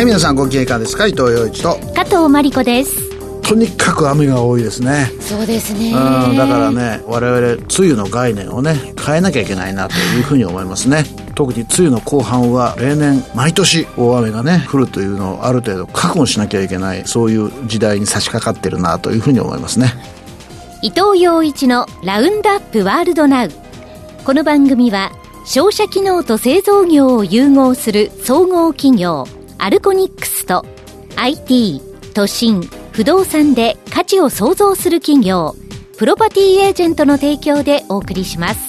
はい皆さんご機嫌いかがですか。伊藤洋一と加藤真理子です。 とにかく雨が多いですね。 そうですね。 だからね我々梅雨の概念をね変えなきゃいけないなというふうに思いますね。特に梅雨の後半は例年毎年大雨がね降るというのをある程度覚悟しなきゃいけない、そういう時代に差し掛かってるなというふうに思いますね。 伊藤洋一のラウンドアップワールドナウ。この番組は商社機能と製造業を融合する総合企業アルコニックスと IT、都心、不動産で価値を創造する企業プロパティエージェントの提供でお送りします。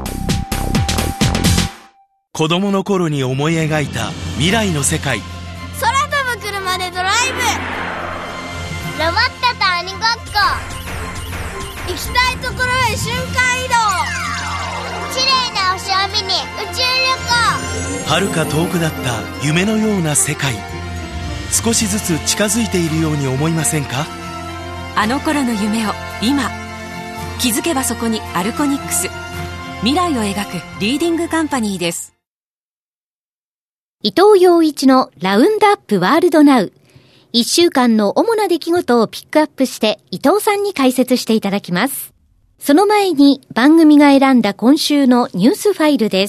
子供の頃に思い描いた未来の世界。 空飛ぶ車でドライブ、ロボットと鬼ごっこ、行きたいところへ瞬間移動、綺麗な星を見に宇宙旅行。 遥か遠くだった夢のような世界、少しずつ近づいているように思いませんか。 あの頃の夢を今、気づけばそこにアルコニックス、未来を描くリーディングカンパニーです。 伊藤洋一のラウンドアップワールドナウ。1週間の主な出来事をピックアップして伊藤さんに解説していただきます。その前に番組が選んだ今週のニュースファイルです。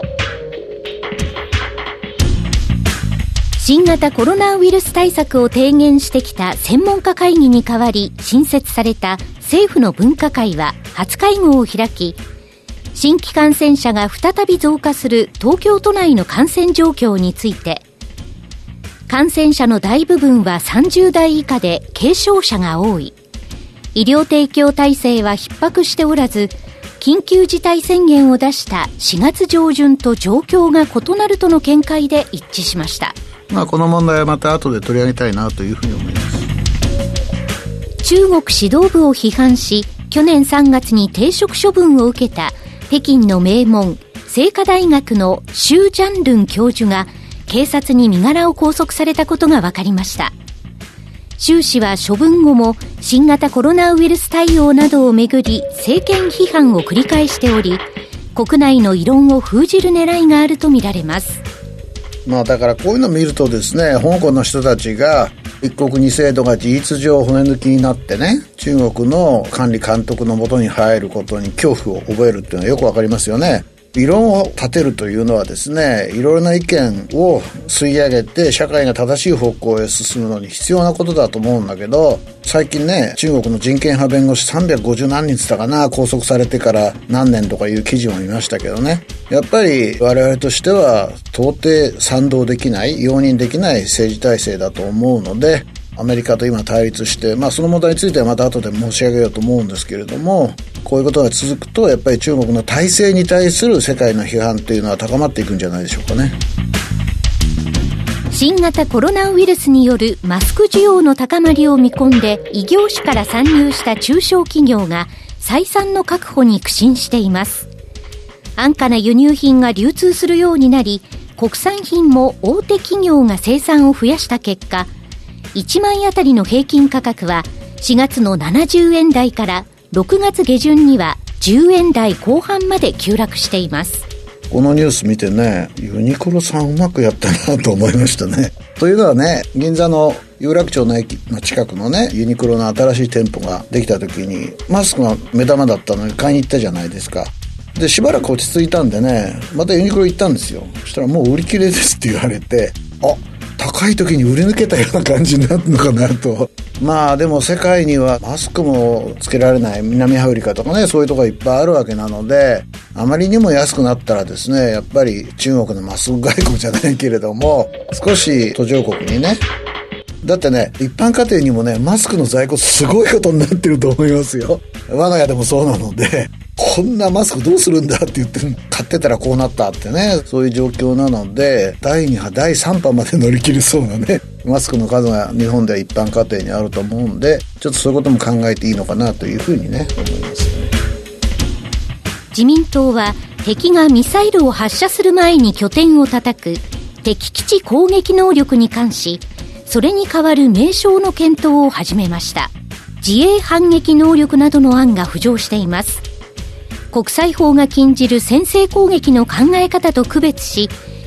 新型コロナウイルス対策を提言してきた専門家会議に代わり新設された政府の分科会は初会合を開き、新規感染者が再び増加する東京都内の感染状況について、感染者の大部分は30代以下で軽症者が多い、医療提供体制は逼迫しておらず、緊急事態宣言を出した4月上旬と状況が異なるとの見解で一致しました。 この問題はまた後で取り上げたいなというふうに思います。 中国指導部を批判し、去年3月に停職処分を受けた北京の名門清華大学の周ジャンルン教授が警察に身柄を拘束されたことが分かりました。周氏は処分後も新型コロナウイルス対応などをめぐり政権批判を繰り返しており、国内の異論を封じる狙いがあるとみられます。 だからこういうのを見るとですね、香港の人たちが一国二制度が事実上骨抜きになってね、中国の管理監督の下に入ることに恐怖を覚えるっていうのはよくわかりますよね。異論を立てるというのはですね、いろいろな意見を吸い上げて社会が正しい方向へ進むのに必要なことだと思うんだけど、最近ね、中国の人権派弁護士350何人つったかな、拘束されてから何年とかいう記事も見ましたけどね、やっぱり我々としては到底賛同できない、容認できない政治体制だと思うので、アメリカと今対立して、その問題についてはまた後で申し上げようと思うんですけれども、こういうことが続くとやっぱり中国の体制に対する世界の批判というのは高まっていくんじゃないでしょうかね。 新型コロナウイルスによるマスク需要の高まりを見込んで異業種から参入した中小企業が採算の確保に苦心しています。安価な輸入品が流通するようになり、国産品も大手企業が生産を増やした結果、1枚あたりの平均価格は4月の70円台から6月下旬には10円台後半まで急落しています。 このニュース見てね、ユニクロさんうまくやったなと思いましたね。というのはね、銀座の有楽町の駅の近くのね、ユニクロの新しい店舗ができた時にマスクが目玉だったのに買いに行ったじゃないですか。でしばらく落ち着いたんでね、またユニクロ行ったんですよ。そしたらもう売り切れですって言われて、高い時に売り抜けたような感じになるのかなと。でも世界にはマスクもつけられない南アフリカとかね、そういうところいっぱいあるわけなので、あまりにも安くなったらですね、やっぱり中国のマスク外交じゃないけれども、少し途上国にね、だってね、一般家庭にもね、マスクの在庫すごいことになってると思いますよ。我が家でもそうなので、こんなマスクどうするんだって言って買ってたらこうなったってね、そういう状況なので、第2波第3波まで乗り切りそうなね、マスクの数が日本では一般家庭にあると思うんで、ちょっとそういうことも考えていいのかなというふうにね思いますね。 自民党は敵がミサイルを発射する前に拠点を叩く敵基地攻撃能力に関し、それに代わる名称の検討を始めました。自衛反撃能力などの案が浮上しています。国際法が禁じる先制攻撃の考え方と区別し、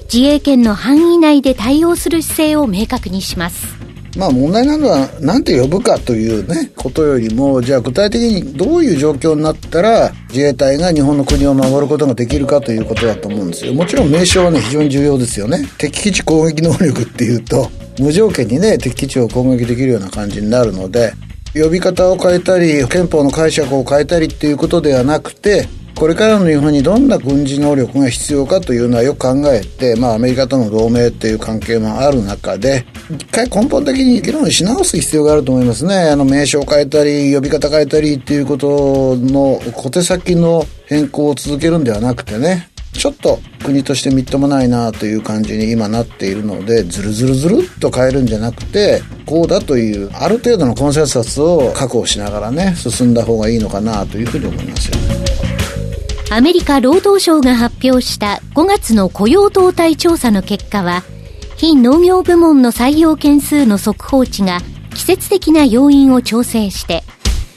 自衛権の範囲内で対応する姿勢を明確にします。 問題なのは何て呼ぶかというねことよりも、じゃあ具体的にどういう状況になったら自衛隊が日本の国を守ることができるかということだと思うんですよ。もちろん名称はね非常に重要ですよね。敵基地攻撃能力っていうと無条件にね敵基地を攻撃できるような感じになるので、呼び方を変えたり憲法の解釈を変えたりっていうことではなくて、これからの日本にどんな軍事能力が必要かというのはよく考えて、アメリカとの同盟っていう関係もある中で、一回根本的に議論し直す必要があると思いますね。名称を変えたり呼び方変えたりっていうことの小手先の変更を続けるんではなくてね、ちょっと国としてみっともないなという感じに今なっているので、ずるっと変えるんじゃなくて、こうだというある程度のコンセンサスを確保しながらね進んだ方がいいのかなというふうに思いますよね。 アメリカ労働省が発表した5月の雇用動態調査の結果は、非農業部門の採用件数の速報値が季節的な要因を調整して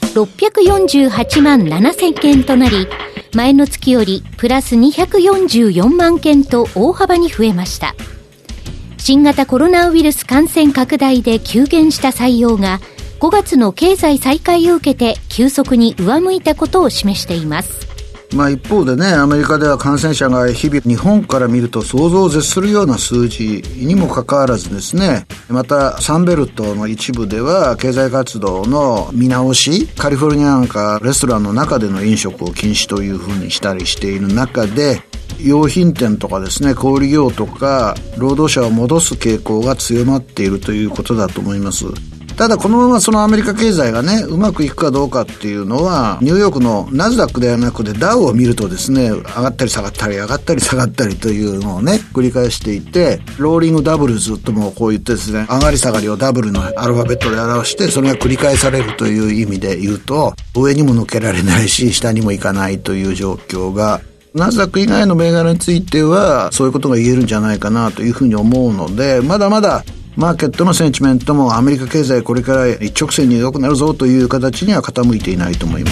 648万7000件となり、前の月よりプラス244万件と大幅に増えました。新型コロナウイルス感染拡大で急減した採用が5月の経済再開を受けて急速に上向いたことを示しています。 一方でね、アメリカでは感染者が日々日本から見ると想像を絶するような数字にもかかわらずですね、またサンベルトの一部では経済活動の見直し、カリフォルニアなんかレストランの中での飲食を禁止というふうにしたりしている中で、用品店とかですね、小売業とか労働者を戻す傾向が強まっているということだと思います。ただこのままそのアメリカ経済がねうまくいくかどうかっていうのは、ニューヨークのナスダックではなくてダウを見るとですね、上がったり下がったり上がったり下がったりというのをね繰り返していて、ローリングダブルズともこう言ってですね、上がり下がりをダブルのアルファベットで表して、それが繰り返されるという意味で言うと、上にも抜けられないし下にも行かないという状況が、ナスダック以外の銘柄についてはそういうことが言えるんじゃないかなというふうに思うので、まだまだマーケットのセンチメントもアメリカ経済これから一直線に良くなるぞという形には傾いていないと思います。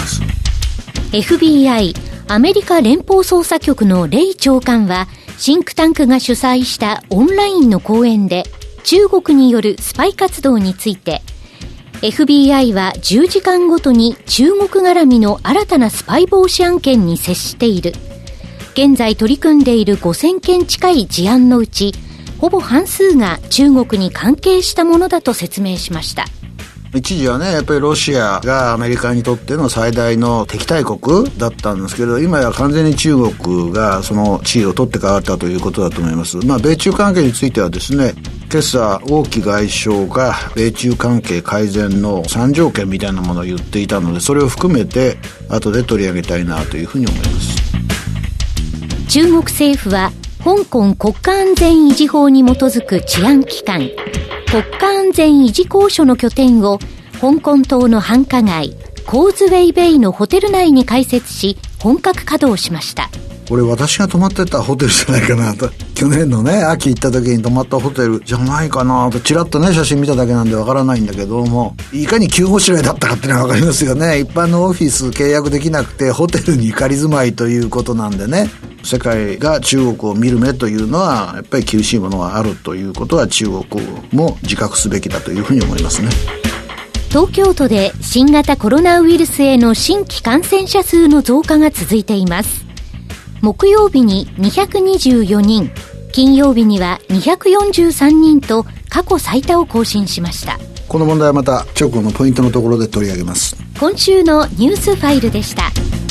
FBI アメリカ連邦捜査局のレイ長官は、シンクタンクが主催したオンラインの講演で中国によるスパイ活動について、 FBI は10時間ごとに中国絡みの新たなスパイ防止案件に接している。現在取り組んでいる5000件近い事案のうちほぼ半数が中国に関係したものだと説明しました。 一時はね、やっぱりロシアがアメリカにとっての最大の敵対国だったんですけど、今や完全に中国がその地位を取って変わったということだと思います。米中関係についてはですね、今朝王毅外相が米中関係改善の3条件みたいなものを言っていたので、それを含めて後で取り上げたいなというふうに思います。 中国政府は香港国家安全維持法に基づく治安機関国家安全維持公署の拠点を香港島の繁華街コーズウェイベイのホテル内に開設し本格稼働しました。 これ私が泊まってたホテルじゃないかなと、去年のね秋行った時に泊まったホテルじゃないかなと、ちらっとね写真見ただけなんでわからないんだけども、いかに急ごしらえだったかっていうのはわかりますよね。一般のオフィス契約できなくてホテルに仮住まいということなんでね、世界が中国を見る目というのはやっぱり厳しいものがあるということは中国も自覚すべきだというふうに思いますね。 東京都で新型コロナウイルスへの新規感染者数の増加が続いています。木曜日に224人、金曜日には243人と過去最多を更新しました。 この問題はまた直後のポイントのところで取り上げます。 今週のニュースファイルでした。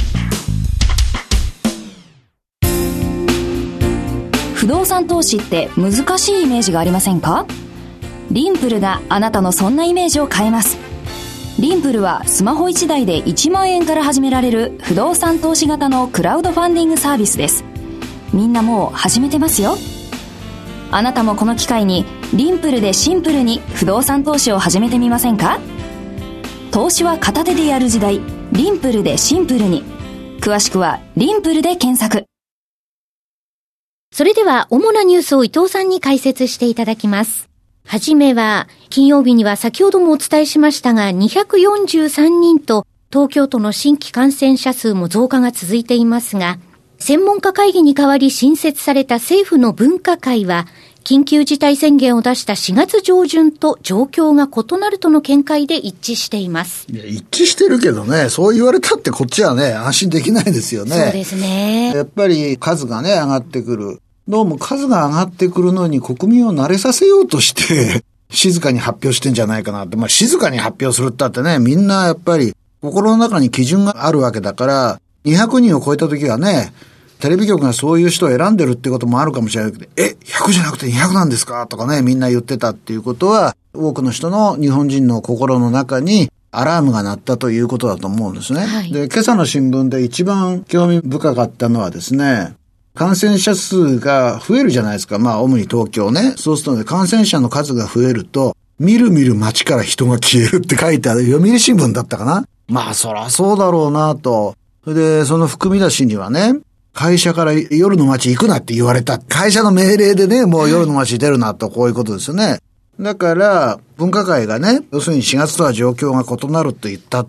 不動産投資って難しいイメージがありませんか？リンプルがあなたのそんなイメージを変えます。リンプルはスマホ1台で1万円から始められる不動産投資型のクラウドファンディングサービスです。みんなもう始めてますよ。あなたもこの機会にリンプルでシンプルに不動産投資を始めてみませんか？投資は片手でやる時代、リンプルでシンプルに。詳しくはリンプルで検索。 それでは主なニュースを伊藤さんに解説していただきます。はじめは金曜日には先ほどもお伝えしましたが243人と東京都の新規感染者数も増加が続いていますが、 専門家会議に代わり新設された政府の分科会は、緊急事態宣言を出した4月上旬と状況が異なるとの見解で一致しています。 いや、一致してるけどね、そう言われたってこっちはね、安心できないですよね。 そうですね。 やっぱり数がね、上がってくる。どうも数が上がってくるのに国民を慣れさせようとして、静かに発表してんじゃないかなって。まあ、静かに発表するったってね、みんなやっぱり心の中に基準があるわけだから、200人を超えた時はね、テレビ局がそういう人を選んでるってこともあるかもしれないけど、100じゃなくて200なんですかとかね、みんな言ってたっていうことは、多くの人の日本人の心の中にアラームが鳴ったということだと思うんですね。 はい、 で、今朝の新聞で一番興味深かったのはですね、感染者数が増えるじゃないですか。まあ、主に東京ね。そうするとね、感染者の数が増えると、みるみる街から人が消えるって書いてある読売新聞だったかな。まあ、そらそうだろうなと。それで、その含み出しにはね、会社から夜の街行くなって言われた。会社の命令でね、もう夜の街出るなと、こういうことですよね。だから、分科会がね、要するに4月とは状況が異なると言ったって、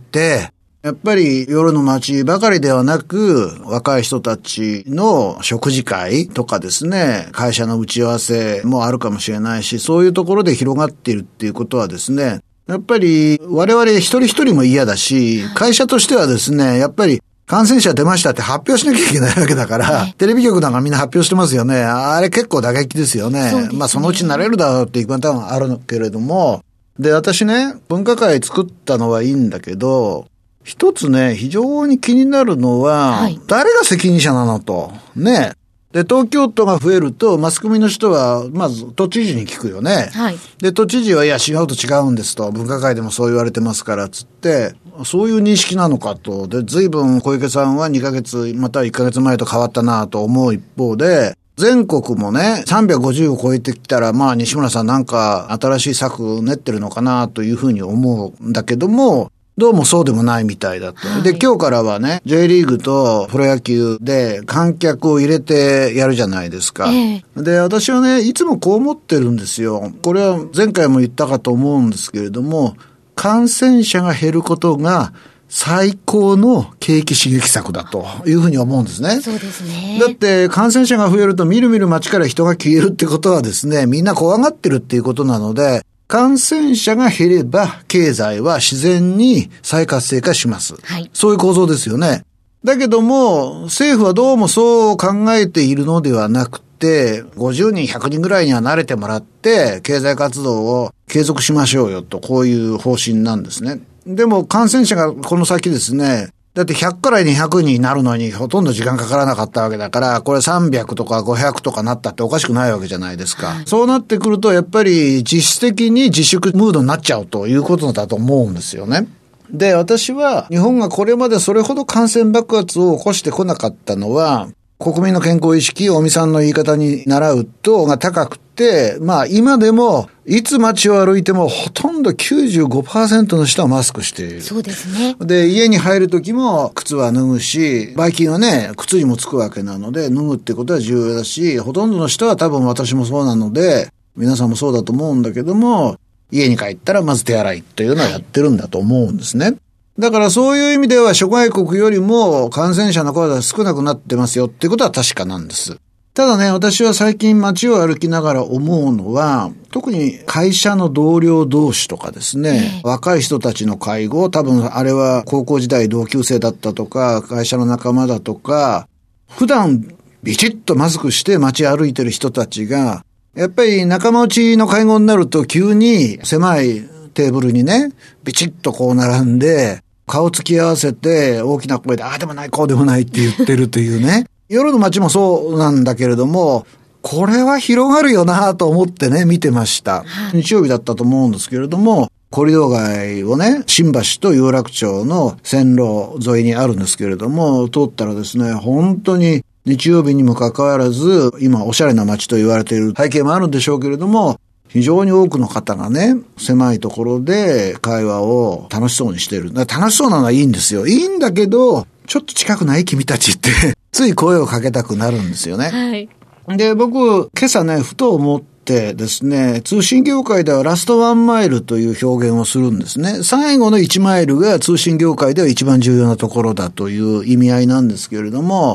やっぱり夜の街ばかりではなく、若い人たちの食事会とかですね、会社の打ち合わせもあるかもしれないし、そういうところで広がっているっていうことはですね、やっぱり我々一人一人も嫌だし、会社としてはですね、やっぱり感染者出ましたって発表しなきゃいけないわけだから、テレビ局なんかみんな発表してますよね。あれ結構打撃ですよね。まあそのうち慣れるだろうっていう方もあるけれども、で、私ね、分科会作ったのはいいんだけど、一つね、非常に気になるのは、誰が責任者なのと。ね。で、東京都が増えると、マスコミの人は、まず、都知事に聞くよね。 はい。 で、都知事は、いや、違うと違うんですと。分科会でもそう言われてますから、つって、そういう認識なのかと。で、随分小池さんは2ヶ月、または1ヶ月前と変わったなと思う一方で、全国もね、350を超えてきたら、まあ、西村さんなんか新しい策練ってるのかなというふうに思うんだけども、どうもそうでもないみたいだと。で、今日からはね、J リーグとプロ野球で観客を入れてやるじゃないですか。で、私はね、いつもこう思ってるんですよ。これは前回も言ったかと思うんですけれども、感染者が減ることが最高の景気刺激策だというふうに思うんですね。 そうですね。 だって感染者が増えるとみるみる街から人が消えるってことはですね、みんな怖がってるっていうことなので、感染者が減れば経済は自然に再活性化します。 はい。 そういう構造ですよね。だけども政府はどうもそう考えているのではなくて、50人100人ぐらいには慣れてもらって経済活動を継続しましょうよと、こういう方針なんですね。でも感染者がこの先ですね、だって100から200になるのにほとんど時間かからなかったわけだから、これ300とか500とかなったっておかしくないわけじゃないですか。そうなってくるとやっぱり実質的に自粛ムードになっちゃうということだと思うんですよね。で、私は日本がこれまでそれほど感染爆発を起こしてこなかったのは、国民の健康意識、尾身さんの言い方に習うとが高くて、まあ今でもいつ街を歩いてもほとんど 95% の人はマスクしている。 そうですね。 で、家に入るときも靴は脱ぐし、ばい菌はね、靴にもつくわけなので、脱ぐってことは重要だし、ほとんどの人は多分私もそうなので、皆さんもそうだと思うんだけども、家に帰ったらまず手洗いというのをやってるんだと思うんですね。だからそういう意味では諸外国よりも感染者の数が少なくなってますよっていうことは確かなんです。ただね、私は最近街を歩きながら思うのは、特に会社の同僚同士とかですね、若い人たちの会合、多分あれは高校時代同級生だったとか、会社の仲間だとか、普段ビチッとマスクして街歩いてる人たちが、やっぱり仲間内の会合になると急に狭いテーブルにね、ビチッとこう並んで、顔つき合わせて大きな声で、ああでもないこうでもないって言ってるというね。夜の街もそうなんだけれども、これは広がるよなと思ってね、見てました。日曜日だったと思うんですけれども、コリドー街をね、新橋と有楽町の線路沿いにあるんですけれども、通ったらですね、本当に日曜日にもかかわらず、今おしゃれな街と言われている背景もあるんでしょうけれども、非常に多くの方がね、狭いところで会話を楽しそうにしている。楽しそうなのはいいんですよ。いいんだけど、ちょっと近くない君たちってつい声をかけたくなるんですよね。 はい。 で、僕、今朝ね、ふと思ってですね、通信業界ではラストワンマイルという表現をするんですね。最後の1マイルが通信業界では一番重要なところだという意味合いなんですけれども、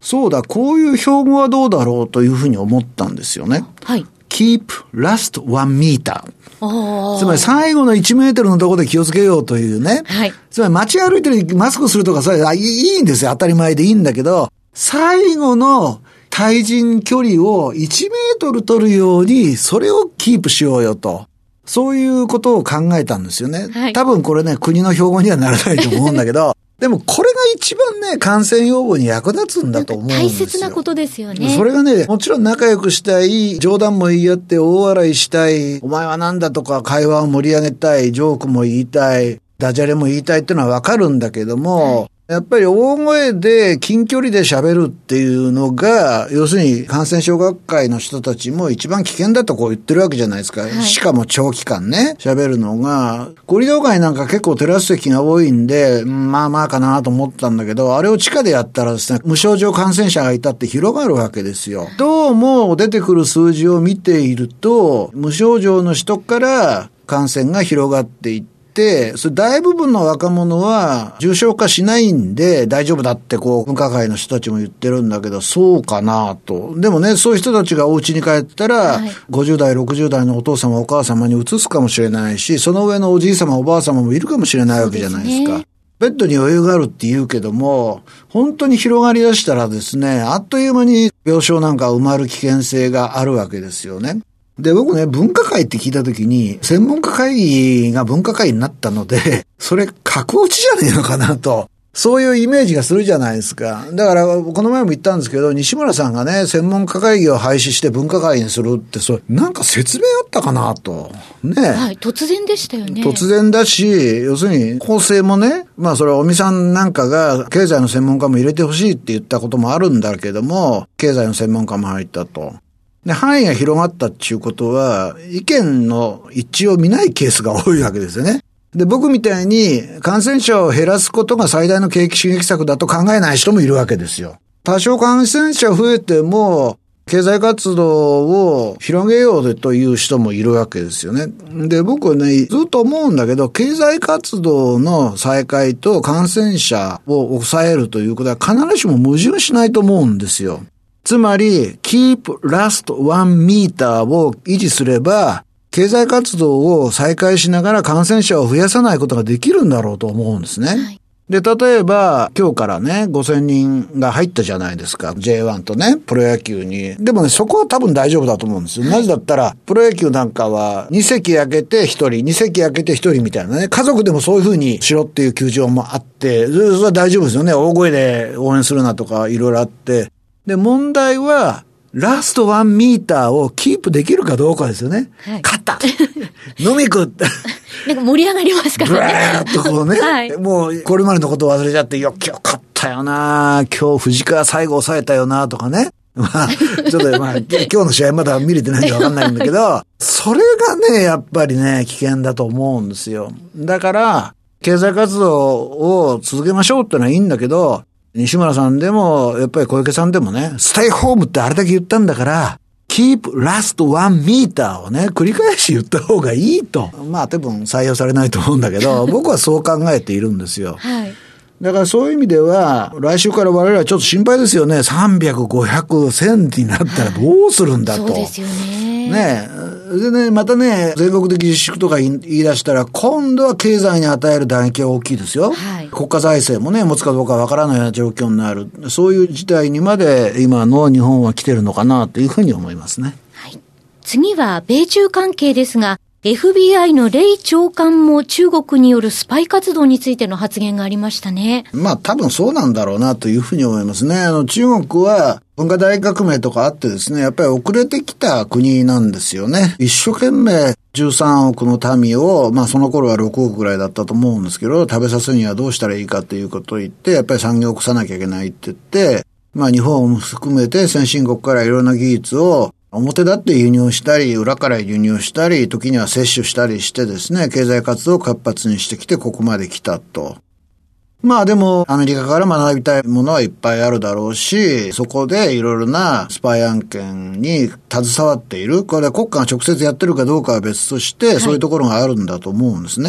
そうだ、こういう標語はどうだろうというふうに思ったんですよね。 はい。 keep last 1 meter。つまり最後の1メートルのところで気をつけようというね。 はい。 つまり街歩いてるマスクするとかそれいいんですよ。当たり前でいいんだけど、最後の対人距離を1メートル取るように、それをキープしようよと。そういうことを考えたんですよね。 はい、 多分これね、国の標語にはならないと思うんだけど、でもこれが一番ね、感染予防に役立つんだと思うんですよ。 大切なことですよね。 それがね、もちろん仲良くしたい、冗談も言い合って大笑いしたい、お前はなんだとか会話を盛り上げたい、ジョークも言いたい、ダジャレも言いたいっていうのはわかるんだけども、はい、やっぱり大声で近距離で喋るっていうのが、要するに感染症学会の人たちも一番危険だとこう言ってるわけじゃないですか。はい、しかも長期間ね、喋るのが、コリドー街なんか結構テラス席が多いんで、まあまあかなと思ったんだけど、あれを地下でやったらですね、無症状感染者がいたって広がるわけですよ。どうも出てくる数字を見ていると、無症状の人から感染が広がっていって、それ大部分の若者は重症化しないんで大丈夫だってこう分科会の人たちも言ってるんだけど、そうかなと。でもね、そういう人たちがお家に帰ったら、はい、50代60代のお父様お母様に移すかもしれないし、その上のおじい様おばあ様もいるかもしれないわけじゃないですか。ベッドに余裕があるって言うけども、本当に広がりだしたらですね、あっという間に病床なんか埋まる危険性があるわけですよね。で、僕ね、分科会って聞いたときに、専門家会議が分科会になったので、それ、格落ちじゃねえのかなと。そういうイメージがするじゃないですか。だから、この前も言ったんですけど、西村さんがね、専門家会議を廃止して分科会にするって、それ、なんか説明あったかなと。ね。 はい、突然でしたよね。 突然だし、要するに、構成もね、まあそれは尾身さんなんかが、経済の専門家も入れてほしいって言ったこともあるんだけども、経済の専門家も入ったと。で、範囲が広がったっていうことは、意見の一致を見ないケースが多いわけですよね。で、僕みたいに感染者を減らすことが最大の景気刺激策だと考えない人もいるわけですよ。多少感染者増えても、経済活動を広げようという人もいるわけですよね。で、僕はね、ずっと思うんだけど、経済活動の再開と感染者を抑えるということは必ずしも矛盾しないと思うんですよ。つまり、keep last 1 meter を維持すれば、経済活動を再開しながら感染者を増やさないことができるんだろうと思うんですね。はい、で、例えば、今日からね、5000人が入ったじゃないですか。J1 とね、プロ野球に。でもね、そこは多分大丈夫だと思うんですよ。なぜだったら、プロ野球なんかは、2席空けて1人、2席空けて1人みたいなね、家族でもそういう風にしろっていう球場もあって、それは大丈夫ですよね。大声で応援するなとか、いろいろあって。で、問題は、ラスト1ミーターをキープできるかどうかですよね。はい、勝った飲み食ったなんか盛り上がりますからね。 ブラーっとこうね。はい、もう、これまでのことを忘れちゃって、よっ、今日勝ったよな今日藤川最後抑えたよなとかね。まあ、ちょっとまあ、今日の試合まだ見れてないんでわかんないんだけど、それがね、やっぱりね、危険だと思うんですよ。だから、経済活動を続けましょうってのはいいんだけど、西村さんでも、やっぱり小池さんでもね、ステイホームってあれだけ言ったんだから、keep last 1 meter をね、繰り返し言った方がいいと。まあ多分採用されないと思うんだけど、僕はそう考えているんですよ。はい。だからそういう意味では、来週から我々はちょっと心配ですよね。300、500、1000になったらどうするんだと。 そうですよね。 ねえ。でね、またね、全国的自粛とか言い出したら、今度は経済に与える打撃は大きいですよ。はい、国家財政もね、持つかどうかわからないような状況になる。そういう事態にまで今の日本は来てるのかなというふうに思いますね。 はい。次は米中関係ですが、FBI のレイ長官も中国によるスパイ活動についての発言がありましたね。 まあ多分そうなんだろうなというふうに思いますね。中国は文化大革命とかあってですね、やっぱり遅れてきた国なんですよね。一生懸命13億の民を、まあその頃は6億ぐらいだったと思うんですけど、食べさせるにはどうしたらいいかということを言って、やっぱり産業を起こさなきゃいけないって言って、まあ日本も含めて先進国からいろんな技術を表立って輸入したり、裏から輸入したり、時には摂取したりしてですね、経済活動を活発にしてきてここまで来たと。まあでもアメリカから学びたいものはいっぱいあるだろうし、そこでいろいろなスパイ案件に携わっている。これは国家が直接やってるかどうかは別として、そういうところがあるんだと思うんですね。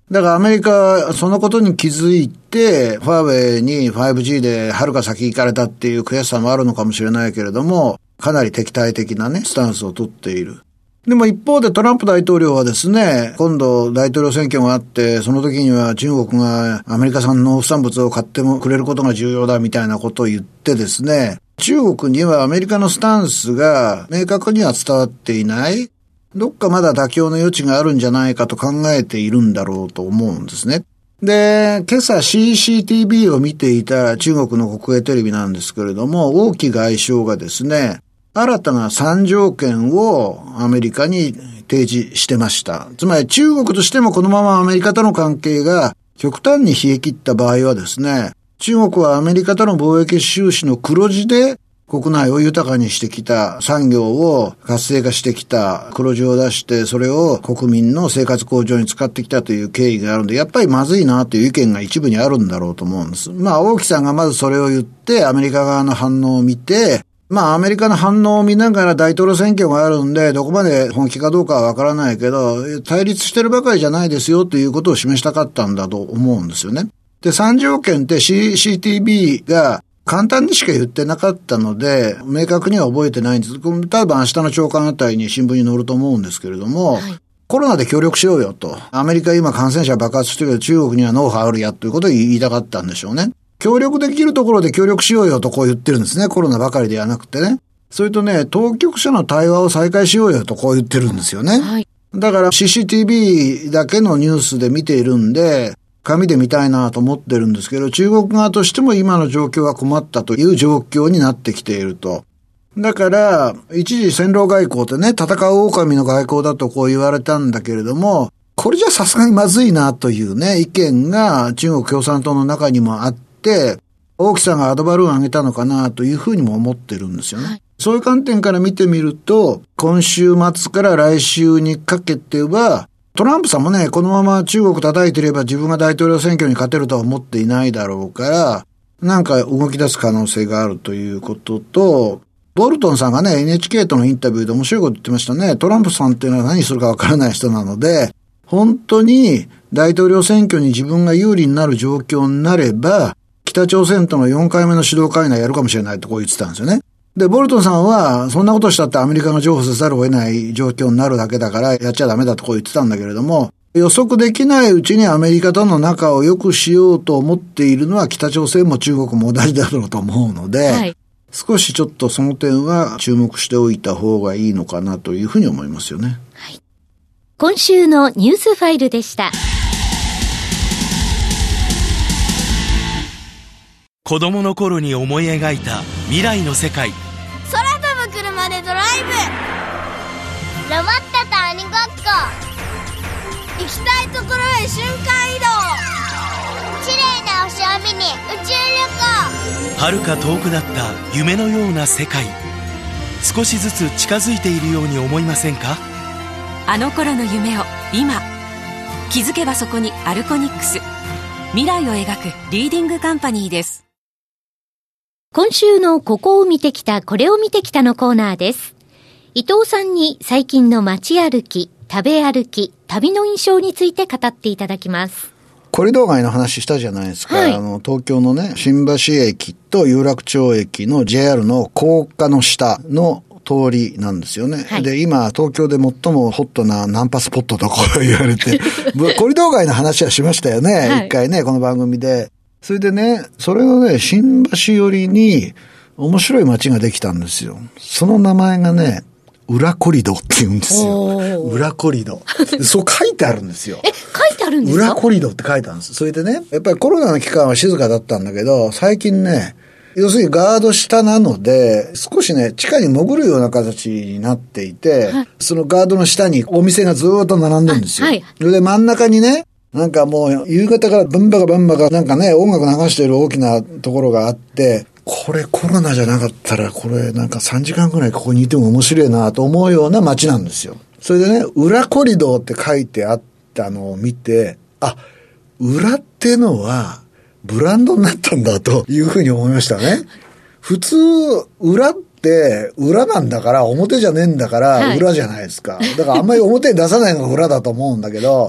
だからアメリカはそのことに気づいて、ファーウェイに 5G ではるか先行かれたっていう悔しさもあるのかもしれないけれども、かなり敵対的なね、スタンスを取っている。でも一方でトランプ大統領はですね、今度大統領選挙があって、その時には中国がアメリカ産農産物を買ってもくれることが重要だみたいなことを言ってですね、中国にはアメリカのスタンスが明確には伝わっていない。どっかまだ妥協の余地があるんじゃないかと考えているんだろうと思うんですね。で、今朝 CCTV を見ていた中国の国営テレビなんですけれども、王毅外相がですね、新たな3条件をアメリカに提示してました。つまり中国としてもこのままアメリカとの関係が極端に冷え切った場合はですね、中国はアメリカとの貿易収支の黒字で国内を豊かにしてきた、産業を活性化してきた、黒字を出して、それを国民の生活向上に使ってきたという経緯があるんで、やっぱりまずいなという意見が一部にあるんだろうと思うんです。王毅さんがまずそれを言って、アメリカ側の反応を見て、アメリカの反応を見ながら大統領選挙があるんで、どこまで本気かどうかはわからないけど、対立してるばかりじゃないですよということを示したかったんだと思うんですよね。で、3条件って CCTV が簡単にしか言ってなかったので、明確には覚えてないんです。多分明日の朝刊あたりに新聞に載ると思うんですけれども、はい、コロナで協力しようよと。アメリカ今感染者爆発してるけど中国にはノウハウあるやということを言いたかったんでしょうね。協力できるところで協力しようよとこう言ってるんですね。コロナばかりではなくてね。それとね、当局者の対話を再開しようよとこう言ってるんですよね。はい、だから CCTV だけのニュースで見ているんで、紙で見たいなと思ってるんですけど、中国側としても今の状況は困ったという状況になってきていると。だから、一時戦狼外交ってね、戦う狼の外交だとこう言われたんだけれども、これじゃさすがにまずいなというね、意見が中国共産党の中にもあって、王毅さんがアドバルーンを上げたのかなというふうにも思ってるんですよね。はい、そういう観点から見てみると、今週末から来週にかけては、トランプさんもね、このまま中国叩いてれば自分が大統領選挙に勝てるとは思っていないだろうから、なんか動き出す可能性があるということと、ボルトンさんがね、NHK とのインタビューで面白いこと言ってましたね。トランプさんっていうのは何するかわからない人なので、本当に大統領選挙に自分が有利になる状況になれば、北朝鮮との4回目の首脳会談やるかもしれないとこう言ってたんですよね。で、ボルトンさんは、そんなことしたってアメリカが譲歩せざるを得ない状況になるだけだから、やっちゃダメだとこう言ってたんだけれども、予測できないうちにアメリカとの仲を良くしようと思っているのは北朝鮮も中国も同じだろうと思うので、はい、少しちょっとその点は注目しておいた方がいいのかなというふうに思いますよね。 はい、今週のニュースファイルでした。 子供の頃に思い描いた未来の世界。 空飛ぶ車でドライブ。ロボットと鬼ごっこ。行きたいところへ瞬間移動。綺麗な星を見に宇宙旅行。 遥か遠くだった夢のような世界。少しずつ近づいているように思いませんか？ あの頃の夢を今。気づけばそこにアルコニックス。未来を描くリーディングカンパニーです。 今週のここを見てきた、これを見てきたのコーナーです。伊藤さんに最近の街歩き、食べ歩き、旅の印象について語っていただきます。 コリドー街の話したじゃないですか。はい、東京のね、新橋駅と有楽町駅の JR の高架の下の通りなんですよね。はい、で、今、東京で最もホットなナンパスポットとこう言われて、コリドー街の話はしましたよね。はい、一回ね、この番組で。それでね、それのね、新橋寄りに面白い街ができたんですよ。その名前がね、裏コリドって言うんですよ。裏コリド。そう書いてあるんですよ。 書いてあるんですか？ 裏コリドって書いてあるんです。それでね、やっぱりコロナの期間は静かだったんだけど、最近ね、要するにガード下なので、少しね、地下に潜るような形になっていて、はい、そのガードの下にお店がずーっと並んでるんですよ。はい、それで真ん中にね、なんかもう夕方からバンバカバンバカなんかね音楽流している大きなところがあって、これコロナじゃなかったらこれなんか3時間くらいここにいても面白いなと思うような街なんですよ。それでね、裏コリドーって書いてあったのを見て、あ、裏ってのはブランドになったんだというふうに思いましたね。普通裏って裏なんだから表じゃねえんだから裏じゃないですか。だからあんまり表に出さないのが裏だと思うんだけど、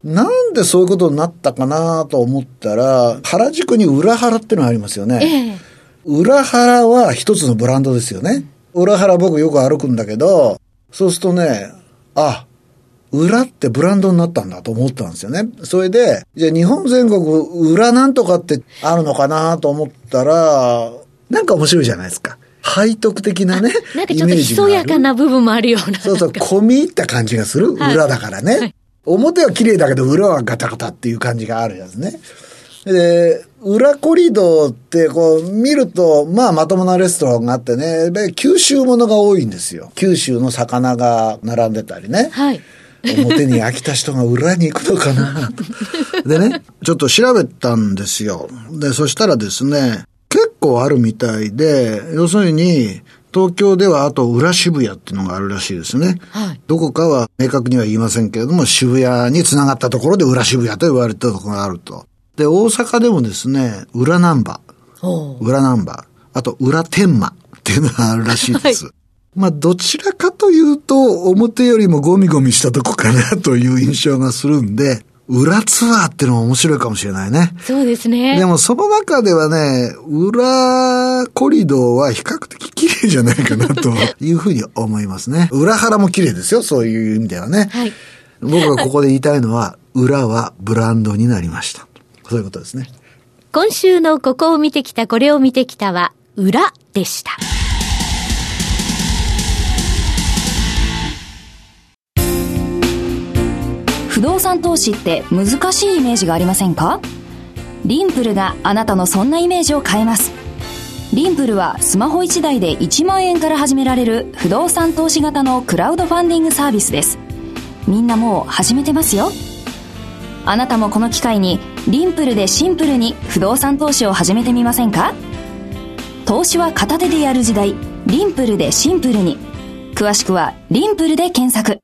なんでそういうことになったかなと思ったら、原宿に裏原ってのがありますよね。裏原は一つのブランドですよね。裏原僕よく歩くんだけど、そうするとね、裏ってブランドになったんだと思ったんですよね。それで、じゃあ日本全国裏なんとかってあるのかなと思ったら、なんか面白いじゃないですか。背徳的なね。 なんかちょっとひそやかな部分もあるような。 そうそう、込み入った感じがする。裏だからね。表は綺麗だけど裏はガタガタっていう感じがあるやつね。で、裏コリドーってこう見ると、まともなレストランがあってね、九州ものが多いんですよ。九州の魚が並んでたりね。表に飽きた人が裏に行くのかなと。でね、ちょっと調べたんですよ。で、そしたらですね、結構あるみたいで、要するに、東京ではあと裏渋谷っていうのがあるらしいですね。どこかは明確には言いませんけれども、渋谷に繋がったところで裏渋谷と言われたところがあると。で、大阪でもですね、裏ナンバー、あと裏天満っていうのがあるらしいです。どちらかというと、表よりもゴミゴミしたとこかなという印象がするんで、裏ツアーっていうのも面白いかもしれないね。 そうですね。 でもその中ではね、裏コリドーは比較的綺麗じゃないかなというふうに思いますね。裏原も綺麗ですよ、そういう意味ではね。僕がここで言いたいのは、裏はブランドになりました。そういうことですね。 今週のここを見てきた、これを見てきたは、裏でした。 不動産投資って難しいイメージがありませんか？リンプルがあなたのそんなイメージを変えます。リンプルはスマホ1台で1万円から始められる不動産投資型のクラウドファンディングサービスです。みんなもう始めてますよ。あなたもこの機会にリンプルでシンプルに不動産投資を始めてみませんか？投資は片手でやる時代、リンプルでシンプルに。詳しくはリンプルで検索。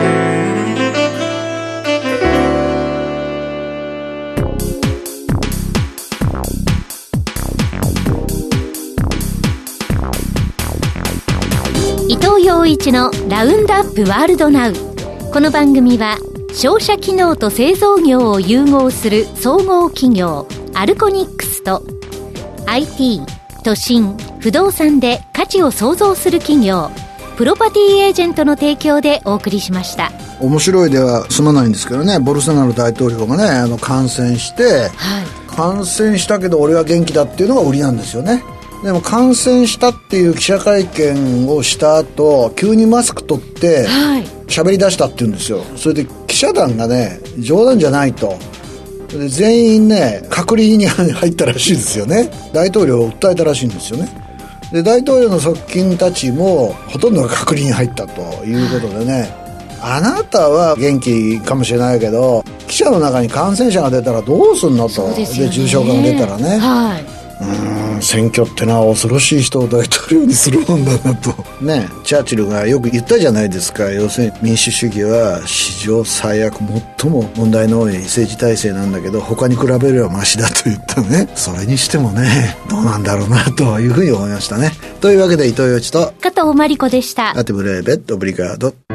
伊藤洋一のラウンドアップワールドナウ。この番組は商社機能と製造業を融合する総合企業アルコニックスと IT、都心、不動産で価値を創造する企業プロパティエージェントの提供でお送りしました。 面白いでは済まないんですけどね、ボルソナロ大統領がね感染して、感染したけど俺は元気だっていうのが売りなんですよね。でも感染したっていう記者会見をした後、急にマスク取って喋り出したって言うんですよ。それで記者団がね、冗談じゃないと。で全員ね、隔離に入ったらしいですよね。大統領を訴えたらしいんですよね。で大統領の側近たちもほとんどが隔離に入ったということでね、あなたは元気かもしれないけど記者の中に感染者が出たらどうすんのと。 で重症化が出たらね、選挙ってのは恐ろしい人を大統領にするもんだなとね。チャーチルがよく言ったじゃないですか。要するに民主主義は史上最悪最も問題の多い政治体制なんだけど他に比べればマシだと言ったね。それにしてもね、どうなんだろうなというふうに思いましたね。というわけで伊藤洋一と加藤真理子でした。 アテブレーベットオブリガード。